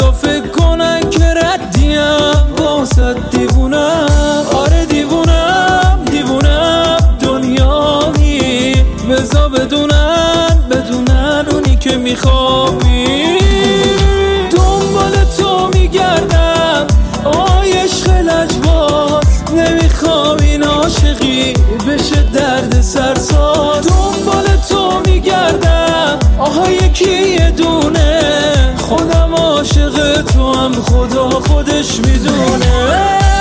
فردا فکر کنن که ردیم واسه دیوونم. آره دیوونم دنیایی، بزا بدونن اونی که میخوابی. دنبال تو میگردم آی عشق لجباز، نمیخوام این عاشقی بشه درد سرساز. دنبال تو میگردم آها یکی یه دونه، خودم عاشق تو هم خدا خودش میدونه.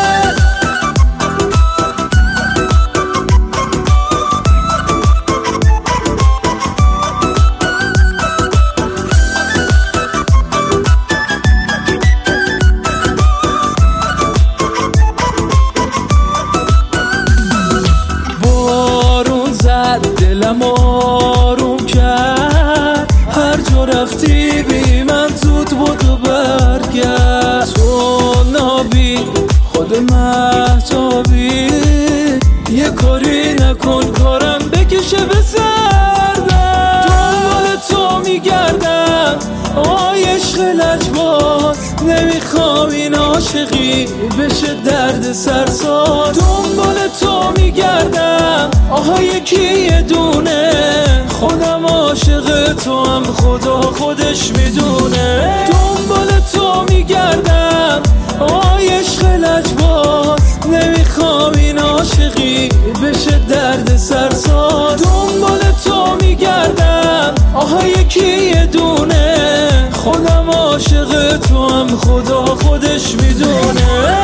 دلم آروم کرد، هر جا رفتی بی من زود بود و برگرد. تو نابی خود مهتابی، یه کاری نکن کارم بکشه به سردم. دنبال تو میگردم آی عشق لجباز، نمیخوام این عاشقی بشه درد سرساز. دنبال تو میگردم آها یکی یه دونه، خودم عاشق تو هم خدا خودش میدونه. دنبال تو میگردم آی عشق لجباز، نمیخوام این عاشقی بشه درد سرساز. دنبال تو میگردم آها یکی یه دونه، خودم عاشق تو هم خدا خودش میدونه.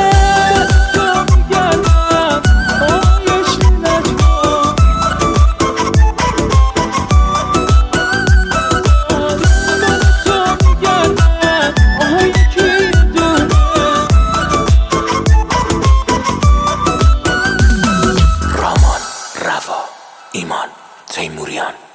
ایمان تیموریان.